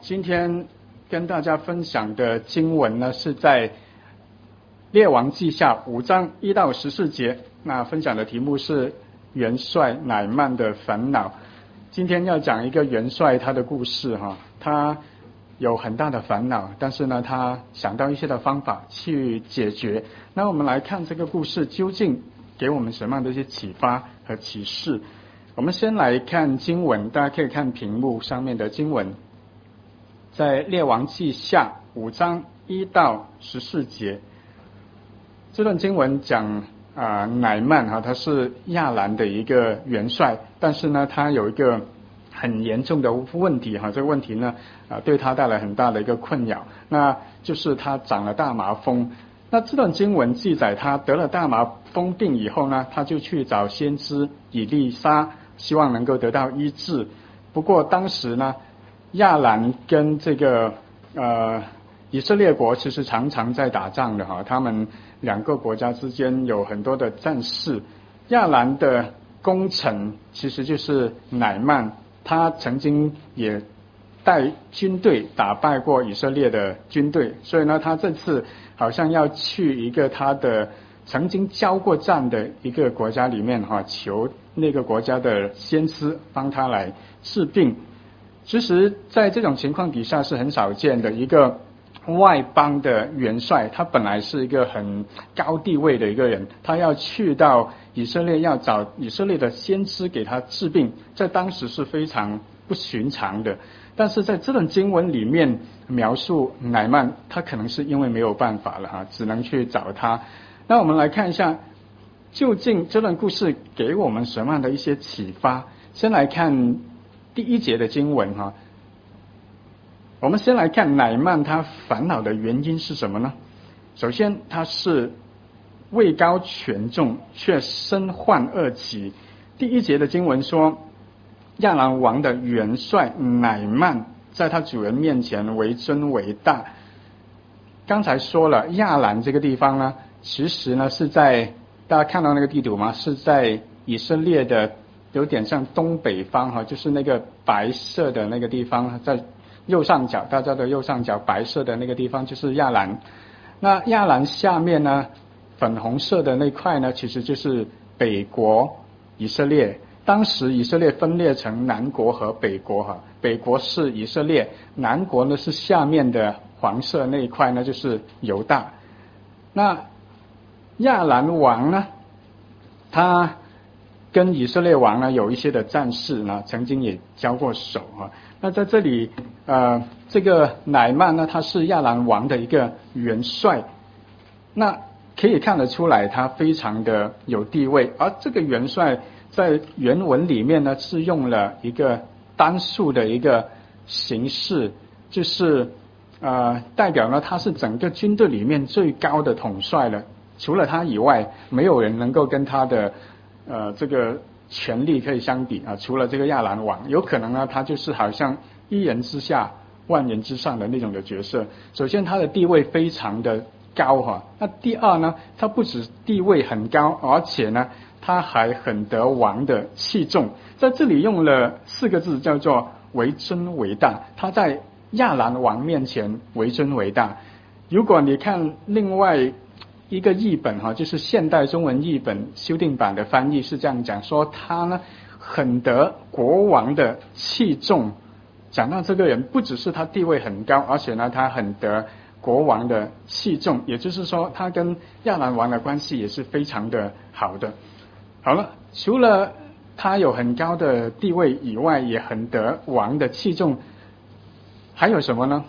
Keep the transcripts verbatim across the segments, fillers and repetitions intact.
今天跟大家分享的经文呢，是在列王记下五章一到十四节。那分享的题目是元帅乃曼的烦恼。今天要讲一个元帅他的故事哈，他有很大的烦恼，但是呢，他想到一些的方法去解决。那我们来看这个故事究竟给我们什么样的一些启发和启示。我们先来看经文，大家可以看屏幕上面的经文，在列王记下五章一到十四节。这段经文讲啊、呃，乃曼哈，他是亚兰的一个元帅，但是呢，他有一个很严重的问题哈，这个问题呢，啊、呃，对他带来很大的一个困扰，那就是他长了大麻风。那这段经文记载，他得了大麻风病以后呢，他就去找先知以利沙，希望能够得到医治。不过当时呢，亚兰跟这个呃以色列国其实常常在打仗的哈，他们两个国家之间有很多的战事。亚兰的功臣其实就是乃曼，他曾经也带军队打败过以色列的军队，所以呢，他这次好像要去一个他的曾经交过战的一个国家里面哈，求那个国家的先知帮他来治病。其实在这种情况底下是很少见的，一个外邦的元帅，他本来是一个很高地位的一个人，他要去到以色列，要找以色列的先知给他治病，在当时是非常不寻常的。但是在这段经文里面描述乃曼，他可能是因为没有办法了哈，只能去找他。那我们来看一下，究竟这段故事给我们什么样的一些启发？先来看第一节的经文哈。我们先来看乃曼他烦恼的原因是什么呢？首先，他是位高权重，却身患恶疾。第一节的经文说，亚兰王的元帅乃曼在他主人面前为尊为大。刚才说了，亚兰这个地方呢，其实呢是在大家看到那个地图吗？是在以色列的有点像东北方哈，就是那个白色的那个地方，在右上角，大家的右上角白色的那个地方就是亚兰。那亚兰下面呢，粉红色的那块呢，其实就是北国以色列。当时以色列分裂成南国和北国哈，北国是以色列，南国呢是下面的黄色那一块呢就是犹大。那亚兰王呢，他跟以色列王呢有一些的战事呢，曾经也交过手哈。那在这里，呃，这个乃曼呢，他是亚兰王的一个元帅，那可以看得出来他非常的有地位。而这个元帅在原文里面呢，是用了一个单数的一个形式，就是呃，代表呢他是整个军队里面最高的统帅了。除了他以外，没有人能够跟他的呃这个权力可以相比啊，除了这个亚兰王，有可能呢，他就是好像一人之下万人之上的那种的角色。首先，他的地位非常的高哈。那第二呢，他不止地位很高，而且呢，他还很得王的器重。在这里用了四个字，叫做为尊为大。他在亚兰王面前为尊为大。如果你看另外一个译本哈，就是现代中文译本修订版的翻译是这样讲，说他呢很得国王的器重。讲到这个人，不只是他地位很高，而且呢他很得国王的器重，也就是说他跟亚兰王的关系也是非常的好的。好了，除了他有很高的地位以外，也很得王的器重，还有什么呢？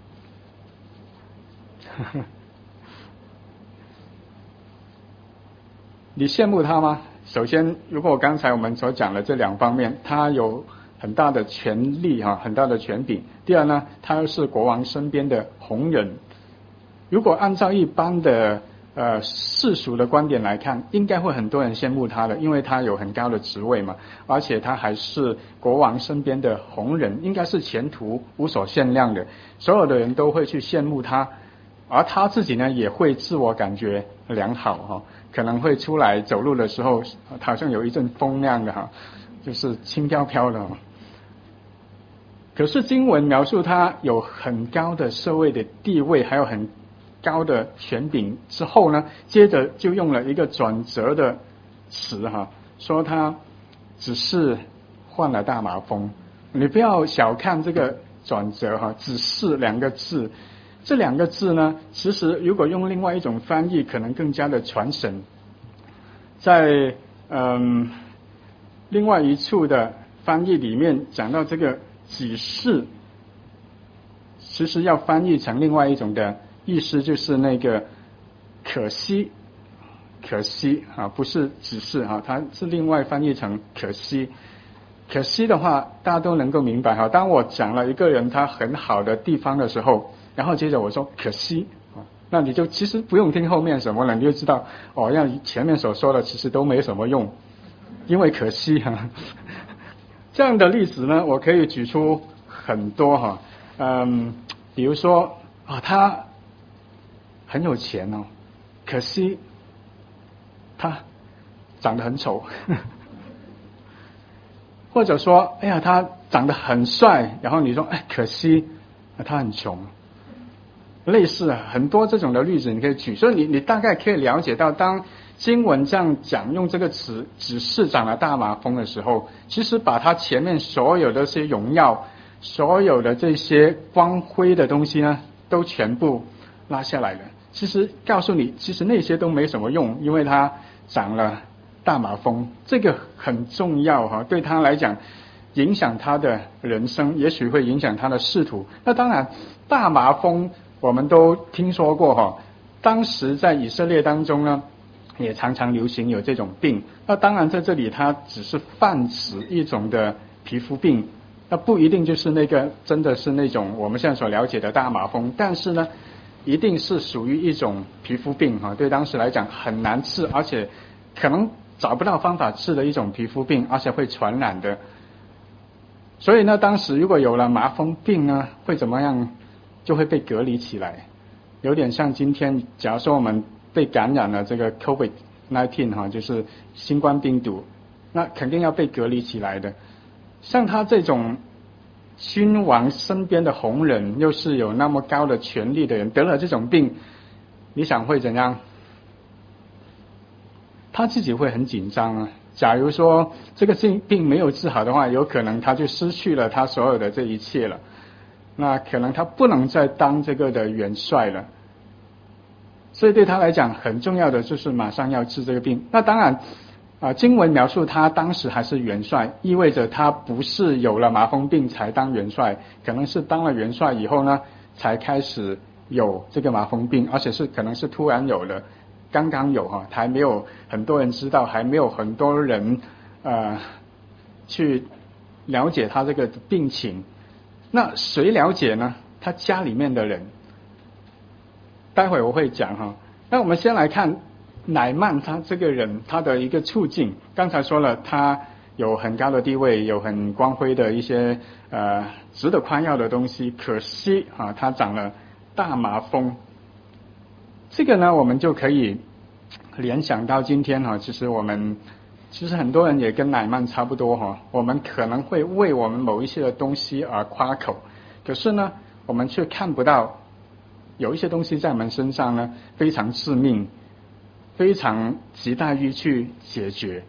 你羡慕他吗？首先，如果刚才我们所讲的这两方面，他有很大的权力哈，很大的权柄。第二呢，他又是国王身边的红人。如果按照一般的呃世俗的观点来看，应该会很多人羡慕他的，因为他有很高的职位嘛，而且他还是国王身边的红人，应该是前途无所限量的，所有的人都会去羡慕他。而他自己呢，也会自我感觉良好哈，可能会出来走路的时候，好像有一阵风那样的哈，就是轻飘飘的。 可是经文描述他有很高的社会的地位，还有很高的权柄之后呢，接着就用了一个转折的词哈，说他只是患了大麻风。你不要小看这个转折哈，只是两个字，这两个字呢，其实如果用另外一种翻译，可能更加的传神。在嗯另外一处的翻译里面讲到这个只是，其实要翻译成另外一种的意思，就是那个可惜，可惜啊，不是只是啊，它是另外翻译成可惜。可惜的话，大家都能够明白哈。当我讲了一个人他很好的地方的时候，然后接着我说可惜，那你就其实不用听后面什么了，你就知道哦，让前面所说的其实都没什么用，因为可惜哈。这样的例子呢，我可以举出很多哈，嗯，比如说啊，他很有钱哦，可惜他长得很丑。或者说，哎呀，他长得很帅，然后你说，哎，可惜他很穷。类似很多这种的例子你可以举，所以你你大概可以了解到，当经文这样讲用这个词只是长了大麻风的时候，其实把他前面所有的这些荣耀，所有的这些光辉的东西呢，都全部拉下来了。其实告诉你，其实那些都没什么用，因为他长了大麻风，这个很重要哈，对他来讲影响他的人生，也许会影响他的仕途。那当然大麻风我们都听说过哈，当时在以色列当中呢也常常流行有这种病。那当然在这里它只是泛指一种的皮肤病，那不一定就是那个真的是那种我们现在所了解的大麻风，但是呢一定是属于一种皮肤病哈，对当时来讲很难治，而且可能找不到方法治的一种皮肤病，而且会传染的。所以呢，当时如果有了麻风病呢，会怎么样？就会被隔离起来，有点像今天，假如说我们被感染了这个 COVID 十九 哈，就是新冠病毒，那肯定要被隔离起来的。像他这种君王身边的红人，又是有那么高的权力的人，得了这种病，你想会怎样？他自己会很紧张啊。假如说这个病病没有治好的话，有可能他就失去了他所有的这一切了。那可能他不能再当这个的元帅了。所以对他来讲，很重要的就是马上要治这个病。那当然啊，经文描述他当时还是元帅，意味着他不是有了麻风病才当元帅，可能是当了元帅以后呢，才开始有这个麻风病，而且是可能是突然有了。刚刚有哈，还没有很多人知道，还没有很多人呃去了解他这个病情。那谁了解呢？他家里面的人。待会我会讲哈。那我们先来看乃曼他这个人他的一个处境。刚才说了，他有很高的地位，有很光辉的一些呃值得夸耀的东西，可惜啊，他长了大麻风。这个呢，我们就可以联想到今天哈，其实我们其实很多人也跟乃曼差不多哈，我们可能会为我们某一些的东西而夸口，可是呢，我们却看不到有一些东西在我们身上呢非常致命，非常亟待于去解决。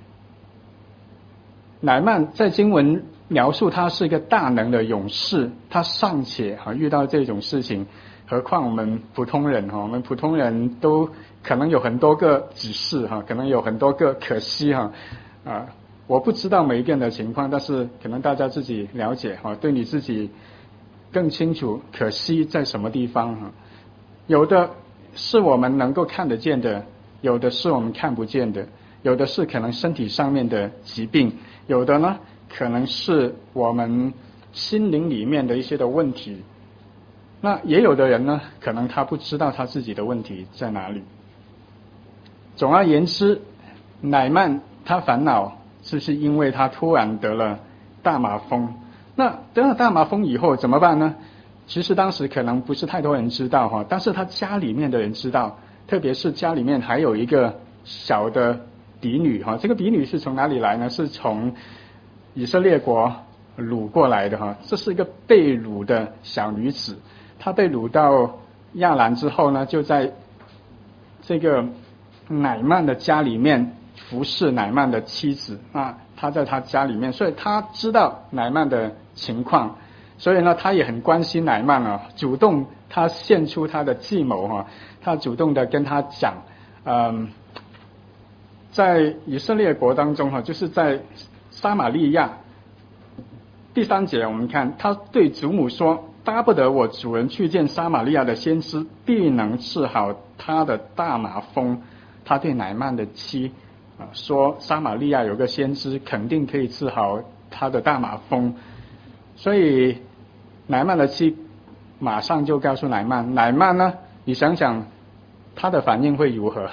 乃曼在经文描述他是一个大能的勇士，他尚且哈遇到这种事情。何况我们普通人哈，我们普通人都可能有很多个只是哈，可能有很多个可惜哈啊，我不知道每一个人的情况，但是可能大家自己了解哈，对你自己更清楚可惜在什么地方哈。有的是我们能够看得见的，有的是我们看不见的，有的是可能身体上面的疾病，有的呢可能是我们心灵里面的一些的问题。那也有的人呢，可能他不知道他自己的问题在哪里。总而言之，乃曼他烦恼，就是因为他突然得了大麻风。那得了大麻风以后怎么办呢？其实当时可能不是太多人知道哈，但是他家里面的人知道，特别是家里面还有一个小的嫡女哈。这个嫡女是从哪里来呢？是从以色列国掳过来的哈，这是一个被掳的小女子，她被掳到亚兰之后呢，就在这个乃曼的家里面服侍乃曼的妻子啊，她在他家里面，所以他知道乃曼的情况，所以呢，他也很关心乃曼啊，主动他献出他的计谋哈，他主动的跟他讲，嗯，在以色列国当中哈，就是在撒玛利亚第三节，我们看他对祖母说：“巴不得我主人去见撒玛利亚的先知，必能治好他的大麻风。”他对乃曼的妻啊说：“撒玛利亚有个先知，肯定可以治好他的大麻风。”所以乃曼的妻马上就告诉乃曼，乃曼呢，你想想他的反应会如何？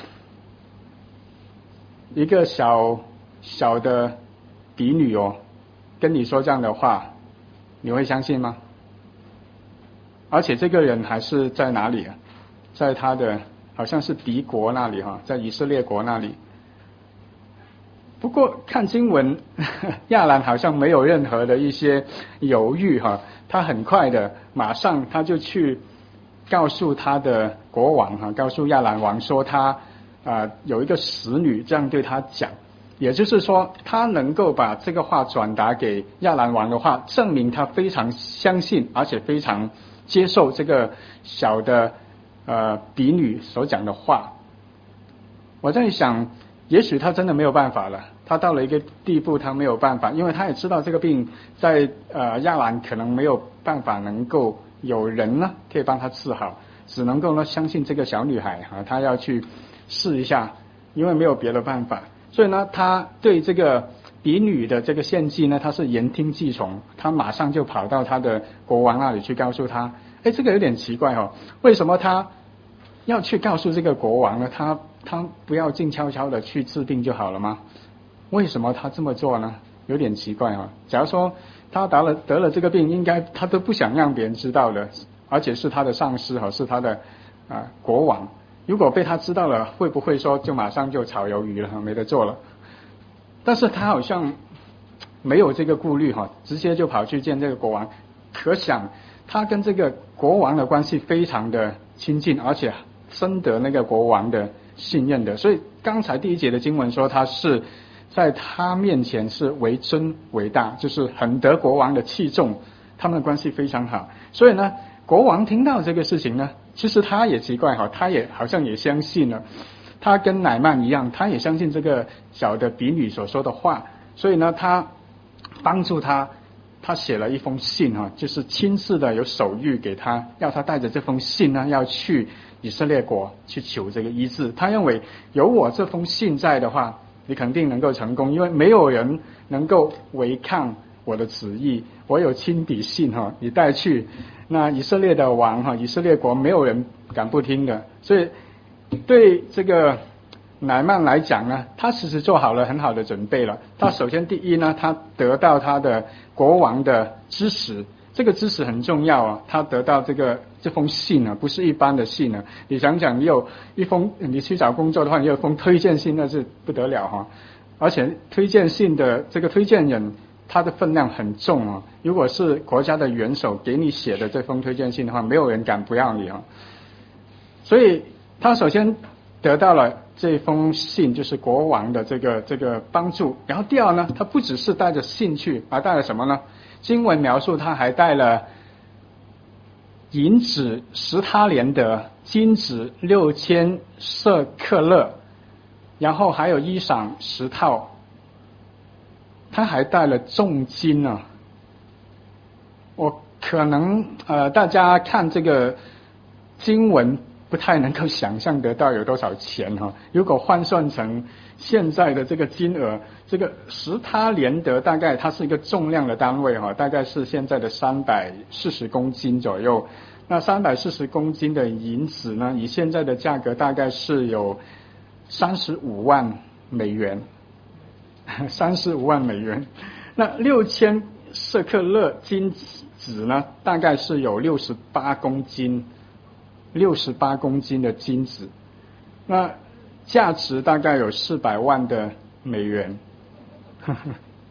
一个小小的婢女哦，跟你说这样的话，你会相信吗？而且这个人还是在哪里啊？在他的好像是敌国那里哈，在以色列国那里。不过看经文，亚兰好像没有任何的一些犹豫哈，他很快的马上他就去告诉他的国王哈，告诉亚兰王说他啊、呃、有一个使女这样对他讲，也就是说他能够把这个话转达给亚兰王的话，证明他非常相信而且非常接受这个小的呃婢女所讲的话。我在想，也许他真的没有办法了，他到了一个地步，他没有办法，因为他也知道这个病在呃亚兰可能没有办法能够有人呢可以帮他治好，只能够呢相信这个小女孩啊，他要去试一下，因为没有别的办法，所以呢，他对这个婢女的这个献祭呢，他是言听计从，他马上就跑到他的国王那里去告诉他，哎，这个有点奇怪哦，为什么他要去告诉这个国王呢？他他不要静悄悄的去治病就好了吗？为什么他这么做呢？有点奇怪哦。假如说他得了得了这个病，应该他都不想让别人知道的，而且是他的上司哈，是他的啊、呃、国王。如果被他知道了，会不会说就马上就炒鱿鱼了，没得做了？但是他好像没有这个顾虑哈，直接就跑去见这个国王。可想他跟这个国王的关系非常的亲近，而且深得那个国王的信任的。所以刚才第一节的经文说他是在他面前是为尊为大，就是很得国王的器重，他们的关系非常好。所以呢，国王听到这个事情呢，其实他也奇怪哈，他也好像也相信了，他跟乃曼一样，他也相信这个小的婢女所说的话，所以呢，他帮助他，他写了一封信哈，就是亲自的有手谕给他，要他带着这封信呢，要去以色列国去求这个医治。他认为有我这封信在的话，你肯定能够成功，因为没有人能够违抗我的旨意，我有亲笔信哈，你带去，那以色列的王哈，以色列国没有人敢不听的。所以对这个乃曼来讲呢，他其实做好了很好的准备了。他首先第一呢，他得到他的国王的支持，这个支持很重要啊。他得到这个这封信呢，不是一般的信呢。你想想，你有一封，你去找工作的话，你有一封推荐信，那是不得了哈。而且推荐信的这个推荐人，他的分量很重啊。如果是国家的元首给你写的这封推荐信的话，没有人敢不要你啊。所以他首先得到了这封信，就是国王的这个这个帮助。然后第二呢，他不只是带着信去，而带了什么呢？经文描述他还带了银子十他连得，金子六千舍克勒，然后还有衣裳十套，他还带了重金啊。我可能呃，大家看这个经文不太能够想象得到有多少钱哈。如果换算成现在的这个金额，这个十他连得大概它是一个重量的单位哈，大概是现在的三百四十公斤左右。那三百四十公斤的银子呢，以现在的价格大概是有三十五万美元，三十五万美元。那六千舍克勒金子呢，大概是有六十八公斤。六十八公斤的金子，那价值大概有四百万的美元。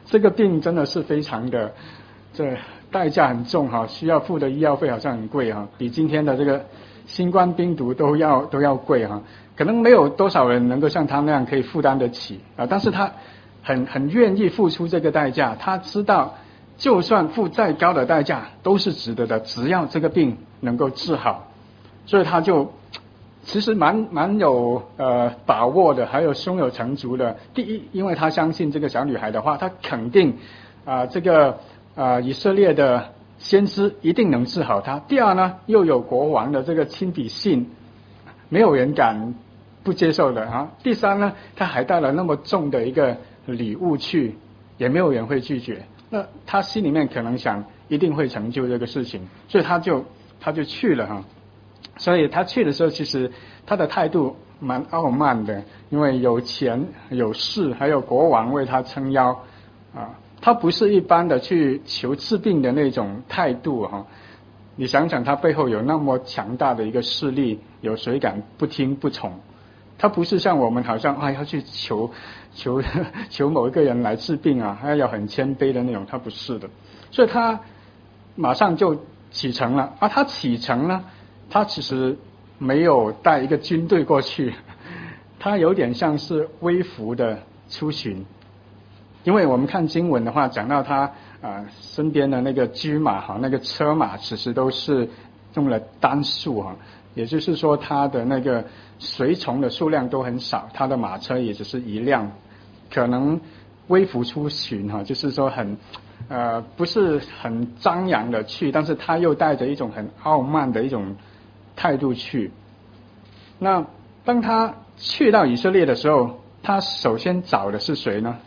这个病真的是非常的，这代价很重哈，需要付的医药费好像很贵哈，比今天的这个新冠病毒都要都要贵哈。可能没有多少人能够像他那样可以负担得起啊，但是他很很愿意付出这个代价，他知道就算付再高的代价都是值得的，只要这个病能够治好，所以他就其实蛮蛮有呃把握的，还有胸有成竹的。第一，因为他相信这个小女孩的话，他肯定啊、呃、这个啊、呃、以色列的先知一定能治好他。第二呢，又有国王的这个亲笔信，没有人敢不接受的啊。第三呢，他还带了那么重的一个礼物去，也没有人会拒绝。那他心里面可能想一定会成就这个事情，所以他就他就去了哈。所以他去的时候，其实他的态度蛮傲慢的，因为有钱有势，还有国王为他撑腰啊。他不是一般的去求治病的那种态度哈。你想想，他背后有那么强大的一个势力，有谁敢不听不从？他不是像我们好像啊要去求求求某一个人来治病啊，还要很谦卑的那种，他不是的。所以他马上就启程了啊。他启程呢，他其实没有带一个军队过去，他有点像是微服的出巡。因为我们看经文的话，讲到他啊、呃、身边的那个驹马哈，那个车马其实都是用了单数哈，也就是说他的那个随从的数量都很少，他的马车也只是一辆，可能微服出巡哈，就是说很呃不是很张扬的去，但是他又带着一种很傲慢的一种态度去。那当他去到以色列的时候，他首先找的是谁呢？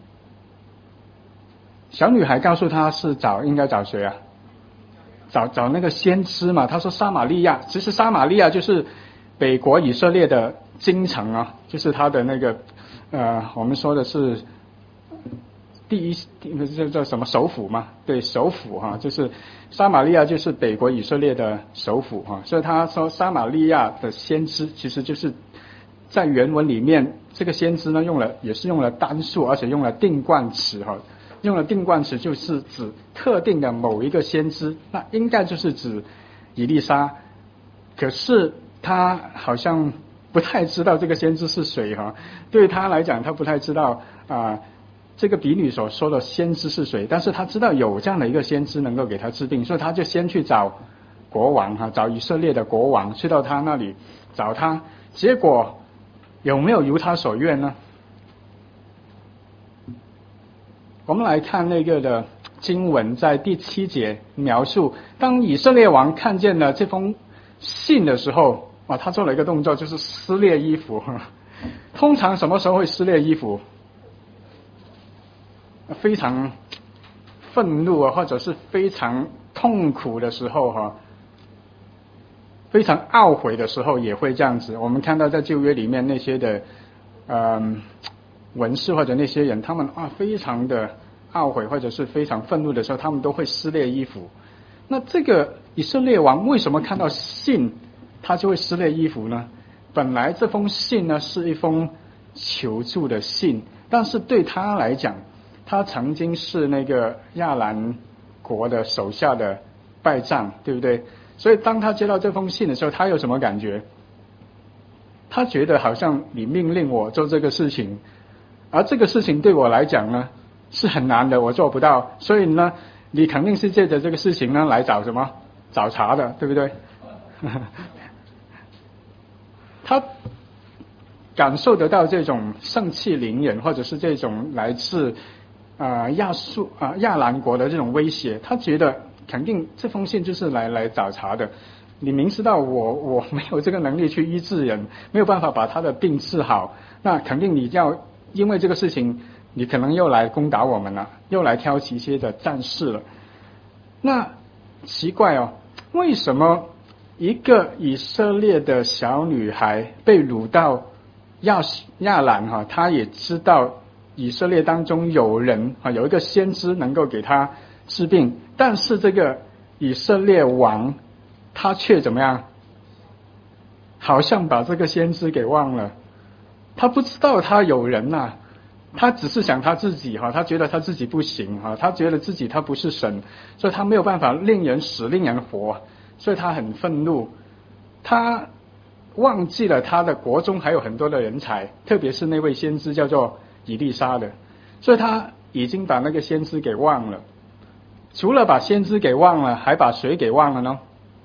小女孩告诉他是找应该找谁啊？找找那个先知嘛。他说撒玛利亚，其实撒玛利亚就是北国以色列的京城啊，就是他的那个呃，我们说的是第一这叫什么首府嘛？对，首府哈、啊，就是撒玛利亚就是北国以色列的首府哈、啊，所以他说撒玛利亚的先知其实就是在原文里面，这个先知呢用了也是用了单数，而且用了定冠词哈。用了定冠词就是指特定的某一个先知，那应该就是指以利沙。可是他好像不太知道这个先知是谁哈，对他来讲他不太知道啊、呃、这个比女所说的先知是谁，但是他知道有这样的一个先知能够给他治病，所以他就先去找国王哈，找以色列的国王，去到他那里找他，结果有没有如他所愿呢？我们来看那个的经文，在第七节描述，当以色列王看见了这封信的时候，啊，他做了一个动作，就是撕裂衣服。通常什么时候会撕裂衣服？非常愤怒啊，或者是非常痛苦的时候哈，非常懊悔的时候也会这样子。我们看到在旧约里面那些的，嗯。文士或者那些人，他们啊非常的懊悔或者是非常愤怒的时候，他们都会撕裂衣服。那这个以色列王为什么看到信他就会撕裂衣服呢？本来这封信呢是一封求助的信，但是对他来讲，他曾经是那个亚兰国的手下的败将，对不对？所以当他接到这封信的时候，他有什么感觉？他觉得好像你命令我做这个事情，而这个事情对我来讲呢是很难的，我做不到，所以呢你肯定是借着这个事情呢来找什么找茬的，对不对？他感受得到这种盛气凌人，或者是这种来自啊、呃、亚述啊、呃、亚兰国的这种威胁，他觉得肯定这封信就是来来找茬的。你明知道我我没有这个能力去医治人，没有办法把他的病治好，那肯定你要因为这个事情，你可能又来攻打我们了，又来挑起一些的战事了。那奇怪哦，为什么一个以色列的小女孩被掳到亚亚兰哈，她也知道以色列当中有人啊，有一个先知能够给她治病，但是这个以色列王他却怎么样？好像把这个先知给忘了，他不知道他有人呐、啊， 他只是想他自己哈，他觉得他自己不行哈，他觉得自己他不是神，所以他没有办法令人死令人活，所以他很愤怒，他忘记了他的国中还有很多的人才，特别是那位先知叫做以利沙的，所以他已经把那个先知给忘了。除了把先知给忘了，还把谁给忘了呢？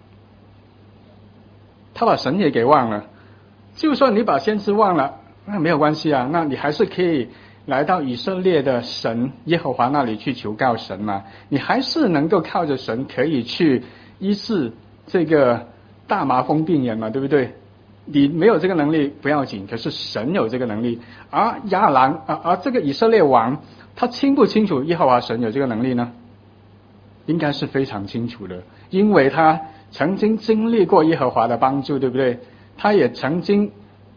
他把神也给忘了。就算你把先知忘了，那没有关系啊，那你还是可以来到以色列的神耶和华那里去求告神嘛，你还是能够靠着神可以去医治这个大麻风病人嘛，对不对？你没有这个能力不要紧，可是神有这个能力。而亚兰啊，而这个以色列王，他清不清楚耶和华神有这个能力呢？应该是非常清楚的，因为他曾经经历过耶和华的帮助，对不对？他也曾经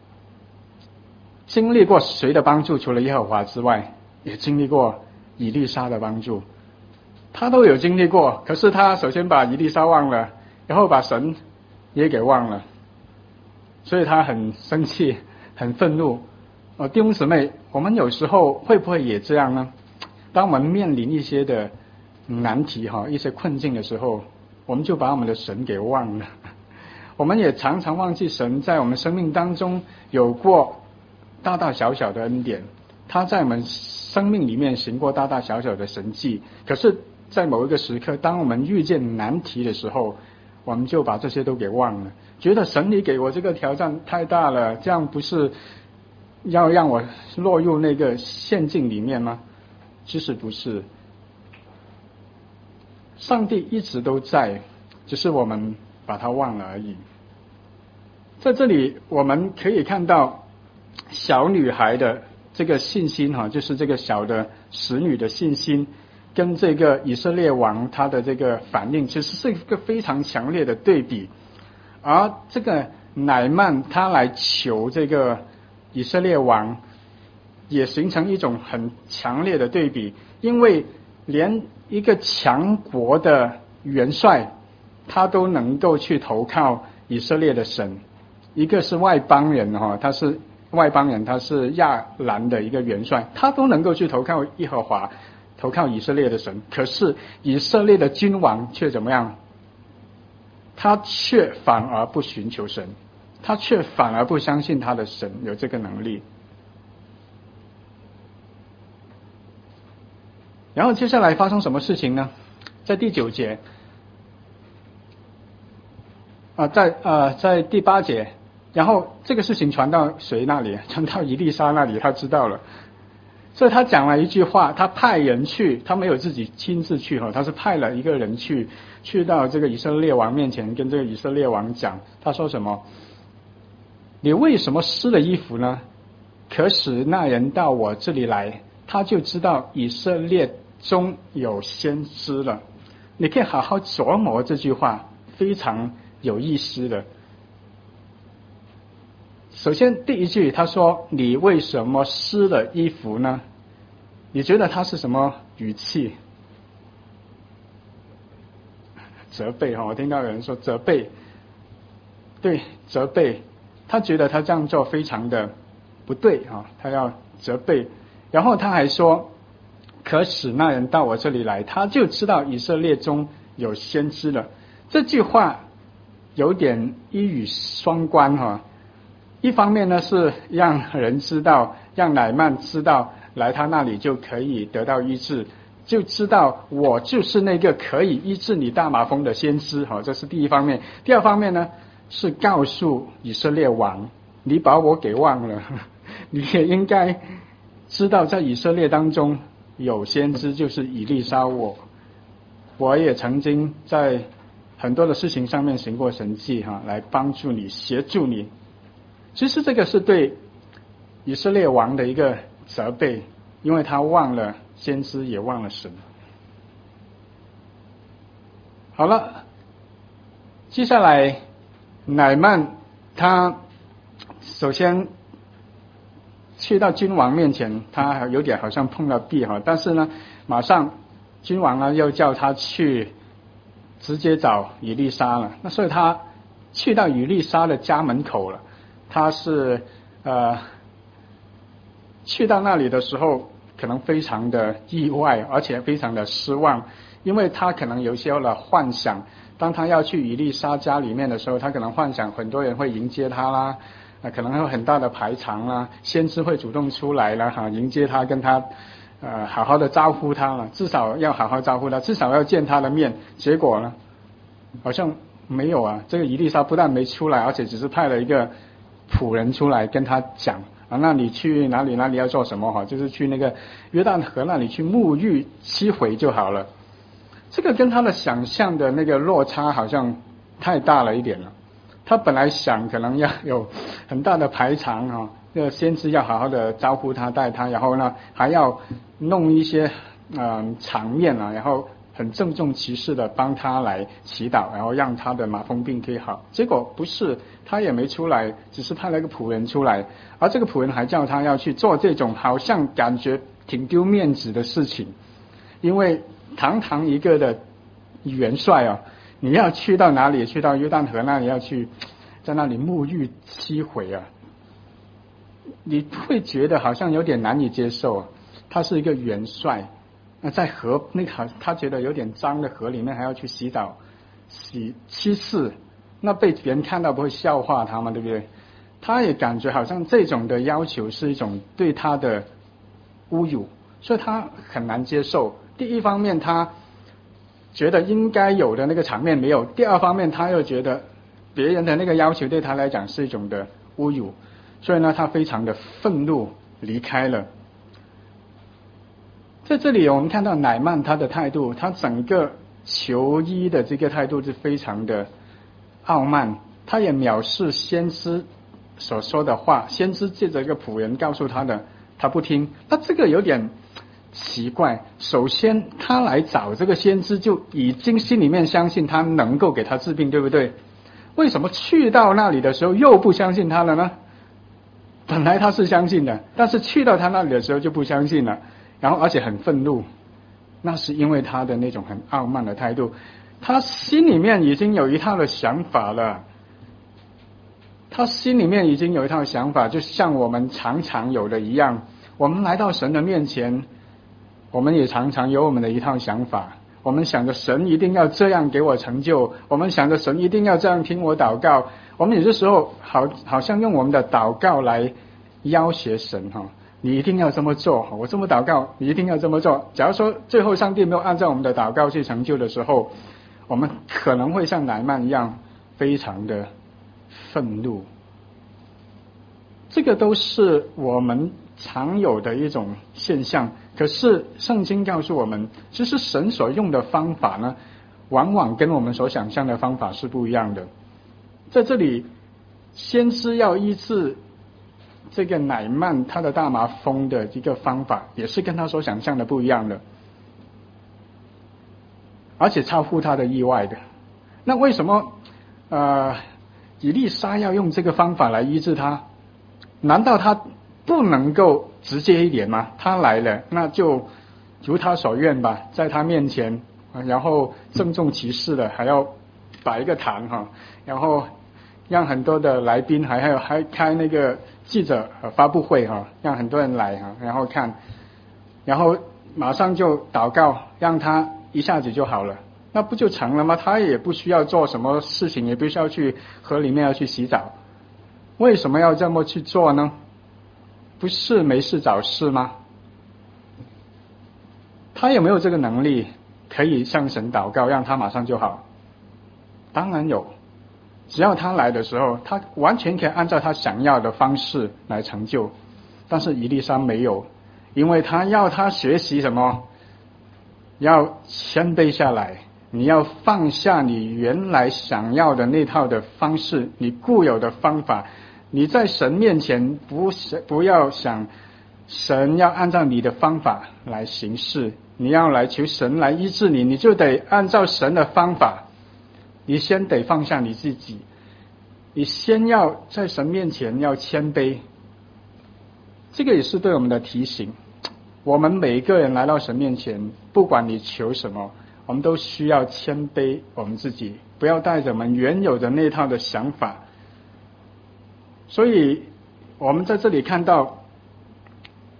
经历过谁的帮助？除了耶和华之外，也经历过以利沙的帮助，他都有经历过。可是他首先把以利沙忘了，然后把神也给忘了，所以他很生气，很愤怒。哦，弟兄姊妹，我们有时候会不会也这样呢？当我们面临一些的难题哈，一些困境的时候，我们就把我们的神给忘了。我们也常常忘记神在我们生命当中有过大大小小的恩典，他在我们生命里面行过大大小小的神迹。可是在某一个时刻，当我们遇见难题的时候，我们就把这些都给忘了，觉得神你给我这个挑战太大了，这样不是要让我落入那个陷阱里面吗？其实不是，上帝一直都在，只是我们把它忘了而已。在这里我们可以看到小女孩的这个信心哈，就是这个小的使女的信心，跟这个以色列王他的这个反应，其实是一个非常强烈的对比。而这个乃曼他来求这个以色列王，也形成一种很强烈的对比，因为连一个强国的元帅，他都能够去投靠以色列的神。一个是外邦人哈，他是外邦人，他是亚兰的一个元帅，他都能够去投靠耶和华，投靠以色列的神。可是以色列的君王却怎么样？他却反而不寻求神，他却反而不相信他的神有这个能力。然后接下来发生什么事情呢？在第九节啊，在呃在第八节，然后这个事情传到谁那里？传到以利沙那里，他知道了，所以他讲了一句话，他派人去，他没有自己亲自去哈，他是派了一个人去，去到这个以色列王面前，跟这个以色列王讲，他说什么？你为什么湿了衣服呢？可使那人到我这里来，他就知道以色列中有先知了。你可以好好琢磨这句话，非常有意思的。首先第一句他说你为什么湿了衣服呢？你觉得他是什么语气？责备哈，我听到有人说责备，对，责备，他觉得他这样做非常的不对啊，他要责备。然后他还说可使那人到我这里来，他就知道以色列中有先知了。这句话有点一语双关哈，一方面呢是让人知道，让乃曼知道来他那里就可以得到医治，就知道我就是那个可以医治你大麻风的先知哈，这是第一方面。第二方面呢是告诉以色列王，你把我给忘了，你也应该知道在以色列当中有先知，就是以利沙我，我也曾经在很多的事情上面行过神迹哈，来帮助你，协助你。其实这个是对以色列王的一个责备，因为他忘了先知，也忘了神。好了，接下来乃曼他首先去到君王面前，他有点好像碰到壁哈，但是呢，马上君王呢又叫他去直接找以利沙了。那所以他去到以利沙的家门口了，他是呃去到那里的时候，可能非常的意外，而且非常的失望，因为他可能有一些的幻想。当他要去以利沙家里面的时候，他可能幻想很多人会迎接他啦，啊，可能会有很大的排场啦，先知会主动出来了哈，迎接他，跟他呃好好的招呼他了，至少要好好招呼他，至少要见他的面。结果呢，好像没有啊，这个以利沙不但没出来，而且只是派了一个仆人出来跟他讲啊，那你去哪里哪里要做什么哈，就是去那个约旦河那里去沐浴七回就好了。这个跟他的想象的那个落差好像太大了一点了。他本来想可能要有很大的排场哈，那个先知要好好的招呼他带他，然后呢还要弄一些嗯、呃、场面啊，然后很郑重其事的帮他来祈祷，然后让他的麻风病可以好。结果不是，他也没出来，只是派了一个仆人出来，而这个仆人还叫他要去做这种好像感觉挺丢面子的事情，因为堂堂一个的元帅啊，你要去到哪里？去到约旦河那里要去，在那里沐浴七回啊，你会觉得好像有点难以接受啊。他是一个元帅，那在河那个他觉得有点脏的河里面还要去洗澡，洗七次，那被别人看到不会笑话他吗？对不对？他也感觉好像这种的要求是一种对他的侮辱，所以他很难接受。第一方面他觉得应该有的那个场面没有，第二方面他又觉得别人的那个要求对他来讲是一种的侮辱，所以呢他非常的愤怒离开了。在这里我们看到乃曼他的态度，他整个求医的这个态度是非常的傲慢，他也藐视先知所说的话，先知借着一个仆人告诉他的，他不听。那这个有点奇怪，首先他来找这个先知就已经心里面相信他能够给他治病，对不对？为什么去到那里的时候又不相信他了呢？本来他是相信的，但是去到他那里的时候就不相信了，然后而且很愤怒，那是因为他的那种很傲慢的态度，他心里面已经有一套的想法了，他心里面已经有一套想法，就像我们常常有的一样，我们来到神的面前，我们也常常有我们的一套想法，我们想着神一定要这样给我成就，我们想着神一定要这样听我祷告，我们有些时候好好像用我们的祷告来要挟神哈，你一定要这么做，我这么祷告你一定要这么做。假如说最后上帝没有按照我们的祷告去成就的时候，我们可能会像乃曼一样非常的愤怒。这个都是我们常有的一种现象，可是圣经告诉我们，其实神所用的方法呢，往往跟我们所想象的方法是不一样的。在这里，先知要医治这个乃曼他的大麻风的一个方法，也是跟他所想象的不一样的，而且超乎他的意外的。那为什么呃以利沙要用这个方法来医治他？难道他不能够直接一点吗？他来了，那就如他所愿吧，在他面前，然后郑重其事的还要摆一个坛哈，然后让很多的来宾，还还有还开那个记者发布会哈，让很多人来哈，然后看，然后马上就祷告，让他一下子就好了，那不就成了吗？他也不需要做什么事情，也不需要去河里面要去洗澡。为什么要这么去做呢？不是没事找事吗？他有没有这个能力可以向神祷告让他马上就好？当然有，只要他来的时候，他完全可以按照他想要的方式来成就。但是以利沙没有，因为他要他学习什么？要谦卑下来，你要放下你原来想要的那套的方式，你固有的方法，你在神面前不不要想神要按照你的方法来行事，你要来求神来医治你，你就得按照神的方法，你先得放下你自己，你先要在神面前要谦卑。这个也是对我们的提醒，我们每一个人来到神面前，不管你求什么，我们都需要谦卑我们自己，不要带着我们原有的那套的想法。所以我们在这里看到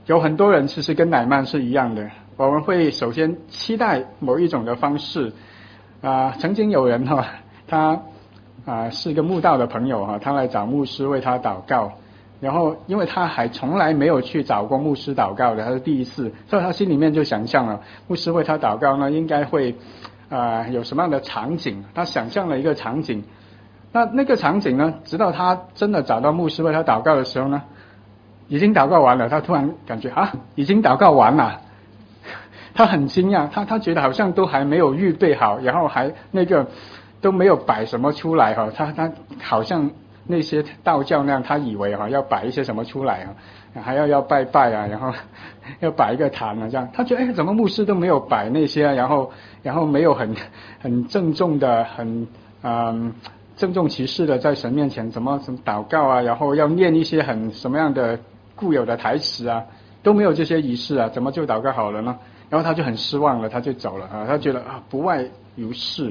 有很多人其实跟乃曼是一样的，我们会首先期待某一种的方式。啊、呃，曾经有人哈、哦，他啊、呃、是一个慕道的朋友哈、哦，他来找牧师为他祷告，然后因为他还从来没有去找过牧师祷告的，他是第一次，所以他心里面就想象了牧师为他祷告呢，应该会啊、呃、有什么样的场景，他想象了一个场景。那那个场景呢，直到他真的找到牧师为他祷告的时候呢，已经祷告完了，他突然感觉啊，已经祷告完了。他很惊讶，他他觉得好像都还没有预备好，然后还那个都没有摆什么出来哈，他他好像那些道教那样，他以为哈要摆一些什么出来啊，还要要拜拜啊，然后要摆一个坛啊这样，他觉得哎怎么牧师都没有摆那些啊，然后然后没有很很郑重的很嗯郑重其事的在神面前怎么怎么祷告啊，然后要念一些很什么样的固有的台词啊，都没有这些仪式啊，怎么就祷告好了呢？然后他就很失望了，他就走了啊，他觉得啊不外如是。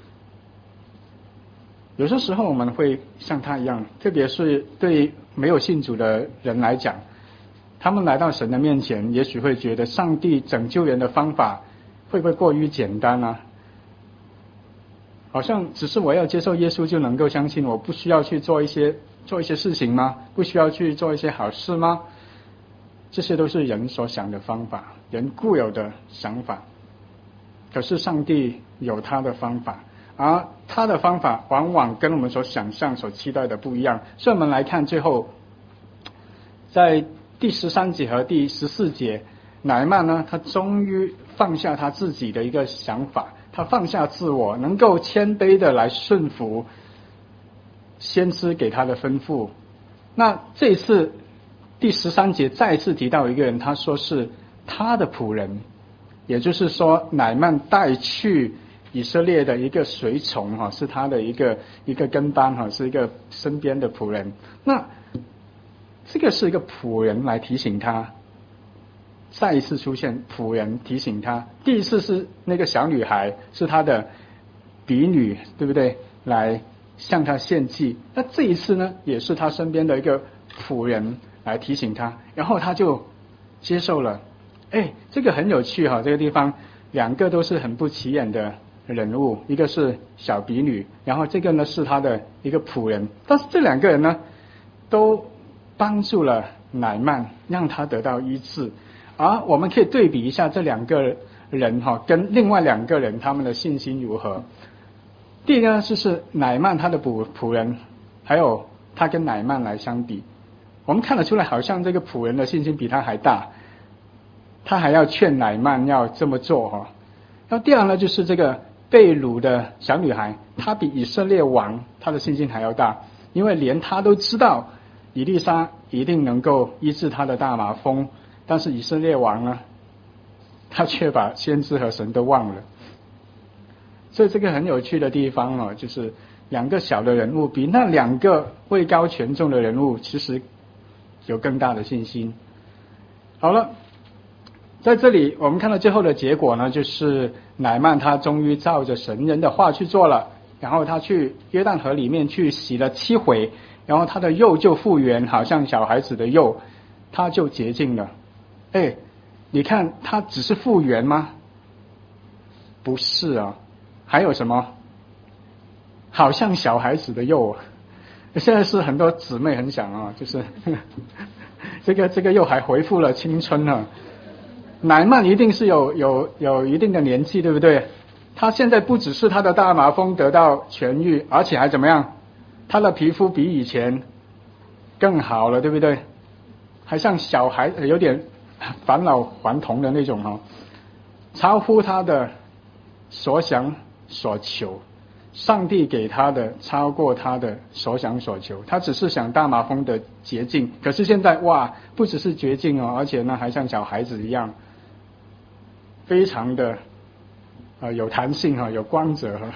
有些时候我们会像他一样，特别是对没有信主的人来讲，他们来到神的面前，也许会觉得上帝拯救人的方法会不会过于简单啊？好像只是我要接受耶稣就能够相信，我不需要去做一些做一些事情吗？不需要去做一些好事吗？这些都是人所想的方法，人固有的想法。可是上帝有他的方法，而他的方法往往跟我们所想象、所期待的不一样。所以我们来看最后，在第十三节和第十四节，乃曼呢，他终于放下他自己的一个想法，他放下自我，能够谦卑的来顺服先知给他的吩咐。那这一次第十三节再次提到一个人，他说是他的仆人，也就是说乃曼带去以色列的一个随从哈，是他的一个一个跟班哈，是一个身边的仆人。那这个是一个仆人来提醒他，再一次出现仆人提醒他。第一次是那个小女孩，是他的婢女，对不对？来向他献祭。那这一次呢，也是他身边的一个仆人来提醒他，然后他就接受了。哎，这个很有趣哈，这个地方两个都是很不起眼的人物，一个是小婢女，然后这个呢是他的一个仆人，但是这两个人呢都帮助了乃曼，让他得到医治。而我们可以对比一下这两个人哈，跟另外两个人他们的信心如何。第一个呢，就是乃曼他的仆仆人，还有他跟乃曼来相比，我们看得出来，好像这个仆人的信心比他还大，他还要劝乃曼要这么做哈。然后第二呢，就是这个被掳的小女孩，她比以色列王她的信心还要大，因为连她都知道以利沙一定能够医治她的大麻风，但是以色列王呢，他却把先知和神都忘了。所以这个很有趣的地方哦，就是两个小的人物比那两个位高权重的人物其实有更大的信心。好了，在这里我们看到最后的结果呢，就是乃曼他终于照着神人的话去做了，然后他去约旦河里面去洗了七回，然后他的肉就复原，好像小孩子的肉，他就洁净了。哎，你看他只是复原吗？不是啊，还有什么？好像小孩子的肉，现在是很多姊妹很想啊，就是呵呵这个这个又还恢复了青春了。乃曼一定是有有有一定的年纪，对不对？他现在不只是他的大麻风得到痊愈，而且还怎么样？他的皮肤比以前更好了，对不对？还像小孩，有点返老还童的那种哈，超乎他的所想所求。上帝给他的超过他的所想所求，他只是想大麻风的洁净，可是现在哇，不只是洁净哦，而且呢还像小孩子一样，非常的呃有弹性哈，有光泽哈。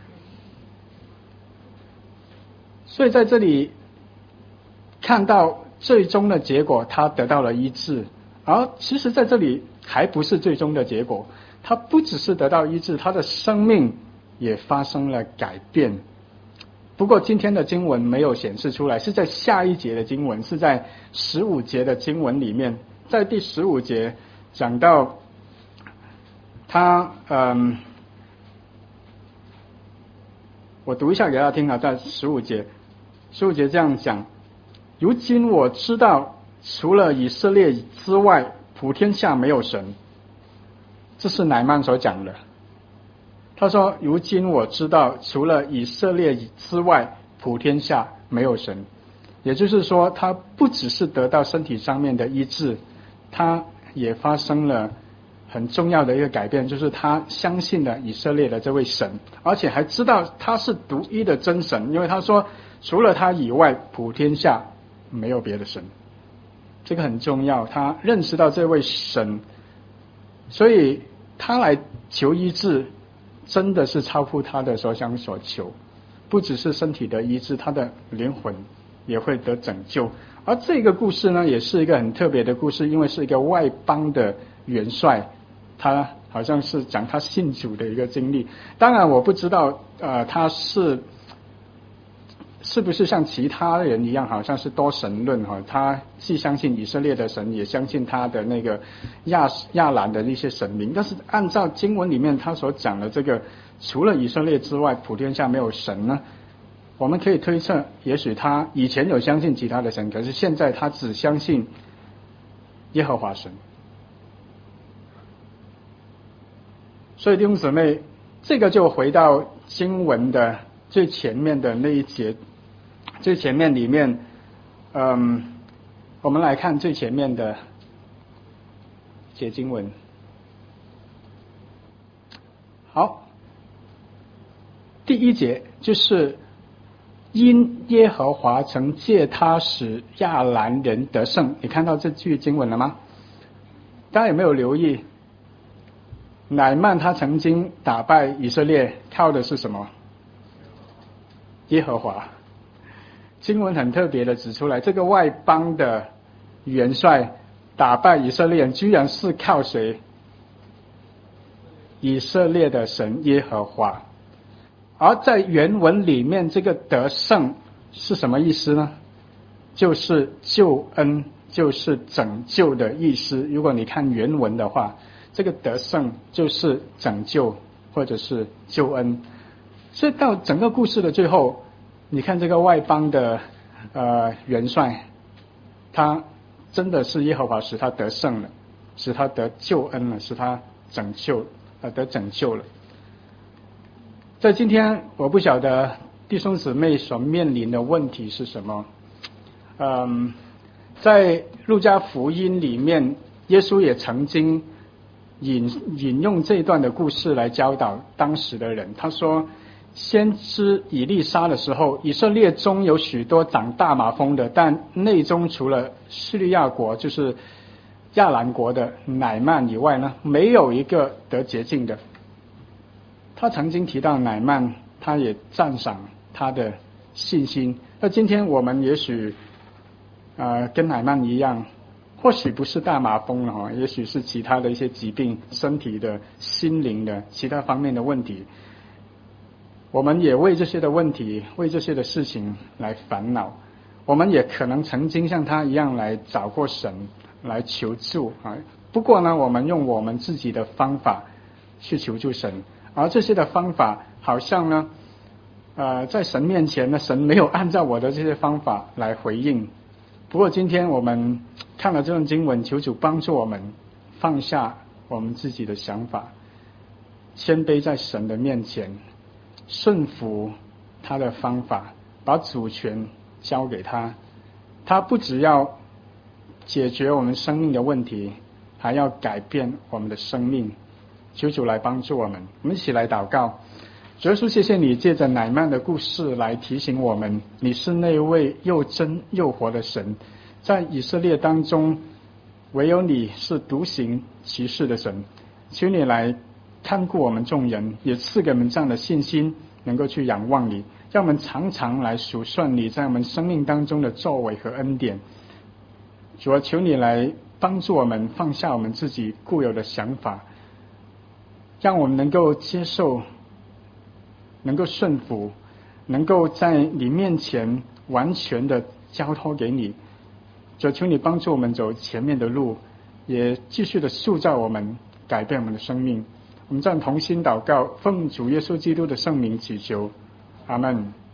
所以在这里看到最终的结果，他得到了医治，而其实在这里还不是最终的结果，他不只是得到医治，他的生命也发生了改变。不过今天的经文没有显示出来，是在下一节的经文，是在十五节的经文里面在第十五节讲到他嗯，我读一下给大家听啊，在十五节，十五节这样讲：如今我知道，除了以色列之外，普天下没有神。这是乃曼所讲的。他说：如今我知道，除了以色列之外，普天下没有神。也就是说，他不只是得到身体上面的医治，他也发生了很重要的一个改变，就是他相信了以色列的这位神，而且还知道他是独一的真神，因为他说除了他以外，普天下没有别的神。这个很重要，他认识到这位神，所以他来求医治，真的是超乎他的所想所求，不只是身体的医治，他的灵魂也会得拯救。而这个故事呢，也是一个很特别的故事，因为是一个外邦的元帅，他好像是讲他信主的一个经历。当然我不知道呃他是是不是像其他人一样，好像是多神论哈？他既相信以色列的神，也相信他的那个亚亚兰的一些神明。但是按照经文里面他所讲的这个，除了以色列之外，普天下没有神呢？我们可以推测，也许他以前有相信其他的神，可是现在他只相信耶和华神。所以弟兄姊妹，这个就回到经文的最前面的那一节。最前面里面，嗯，我们来看最前面的节经文。好，第一节就是因耶和华曾借他使亚兰人得胜。你看到这句经文了吗？大家有没有留意？乃曼他曾经打败以色列，靠的是什么？耶和华。经文很特别的指出来，这个外邦的元帅打败以色列人，居然是靠谁？以色列的神耶和华。而在原文里面，这个得胜是什么意思呢？就是救恩，就是拯救的意思。如果你看原文的话，这个得胜就是拯救或者是救恩。所以到整个故事的最后，你看这个外邦的呃元帅，他真的是耶和华使他得胜了，使他得救恩了，使他拯救呃得拯救了。在今天，我不晓得弟兄姊妹所面临的问题是什么。嗯，在路加福音里面，耶稣也曾经引引用这一段的故事来教导当时的人。他说，先知以利沙的时候，以色列中有许多长大麻风的，但内中除了叙利亚国，就是亚兰国的乃曼以外呢，没有一个得洁净的。他曾经提到乃曼，他也赞赏他的信心。那今天我们也许呃跟乃曼一样，或许不是大麻风了哈，也许是其他的一些疾病，身体的、心灵的其他方面的问题。我们也为这些的问题，为这些的事情来烦恼。我们也可能曾经像他一样来找过神，来求助啊。不过呢，我们用我们自己的方法去求助神，而这些的方法好像呢，呃，在神面前呢，神没有按照我的这些方法来回应。不过今天我们看了这段经文，求主帮助我们放下我们自己的想法，谦卑在神的面前，顺服他的方法，把主权交给他。他不只要解决我们生命的问题，还要改变我们的生命。求主来帮助我们，我们一起来祷告。主耶稣，谢谢你借着乃曼的故事来提醒我们，你是那位又真又活的神。在以色列当中，唯有你是独行其事的神。求你来看顾我们众人，也赐给我们这样的信心，能够去仰望你，让我们常常来数算你在我们生命当中的作为和恩典。主啊，求你来帮助我们放下我们自己固有的想法，让我们能够接受，能够顺服，能够在你面前完全的交托给你。主，求你帮助我们走前面的路， 也继续的塑造我们，改变我们的生命。我们这样同心祷告，奉主耶稣基督的圣名祈求，阿门。